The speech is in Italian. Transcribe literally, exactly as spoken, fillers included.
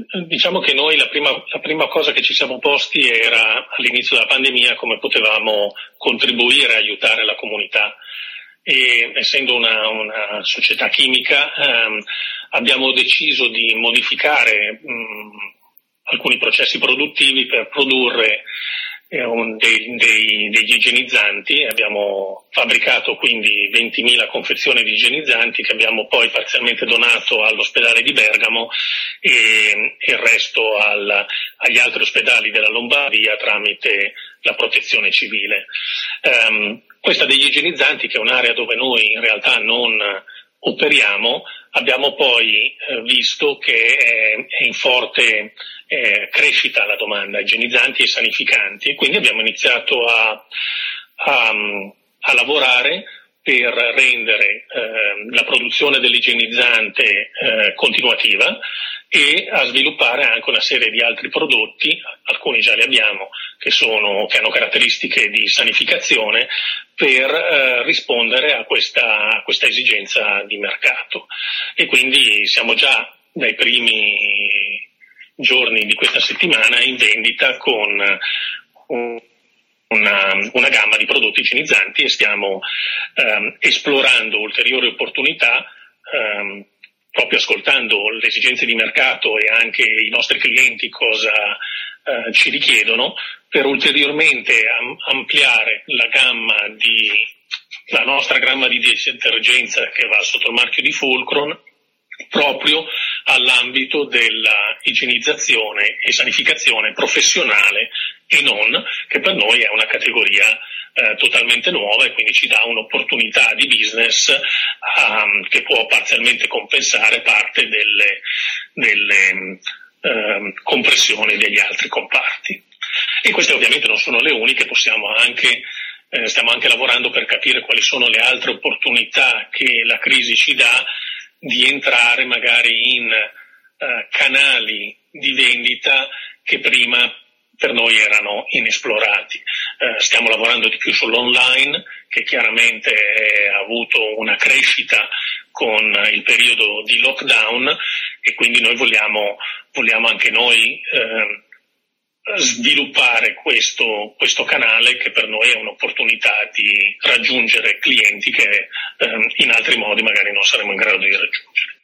diciamo che noi la prima, la prima cosa che ci siamo posti era all'inizio della pandemia come potevamo contribuire a aiutare la comunità. E essendo una, una società chimica ehm, abbiamo deciso di modificare mh, alcuni processi produttivi per produrre eh, un, dei, dei, degli igienizzanti. Abbiamo fabbricato quindi ventimila confezioni di igienizzanti che abbiamo poi parzialmente donato all'ospedale di Bergamo e, e il resto al, agli altri ospedali della Lombardia tramite la protezione civile. Um, questa degli igienizzanti, che è un'area dove noi in realtà non operiamo, abbiamo poi eh, visto che è, è in forte eh, crescita la domanda, igienizzanti e sanificanti, e quindi abbiamo iniziato a, a, a lavorare per rendere eh, la produzione dell'igienizzante eh, continuativa e a sviluppare anche una serie di altri prodotti, alcuni già li abbiamo, che sono, che hanno caratteristiche di sanificazione, per eh, rispondere a questa, a questa esigenza di mercato. E quindi siamo già dai primi giorni di questa settimana in vendita con un Una, una gamma di prodotti igienizzanti e stiamo ehm, esplorando ulteriori opportunità, ehm, proprio ascoltando le esigenze di mercato e anche i nostri clienti cosa eh, ci richiedono, per ulteriormente am- ampliare la gamma di la nostra gamma di detergenza che va sotto il marchio di Fulcron, proprio all'ambito della igienizzazione e sanificazione professionale e non, che per noi è una categoria eh, totalmente nuova e quindi ci dà un'opportunità di business um, che può parzialmente compensare parte delle, delle um, compressioni degli altri comparti. E queste ovviamente non sono le uniche, possiamo anche eh, stiamo anche lavorando per capire quali sono le altre opportunità che la crisi ci dà di entrare magari in uh, canali di vendita che prima per noi erano inesplorati. Uh, stiamo lavorando di più sull'online, che chiaramente ha avuto una crescita con il periodo di lockdown, e quindi noi vogliamo, vogliamo anche noi uh, sviluppare questo, questo canale, che per noi è un'opportunità di raggiungere clienti che eh, in altri modi magari non saremo in grado di raggiungere.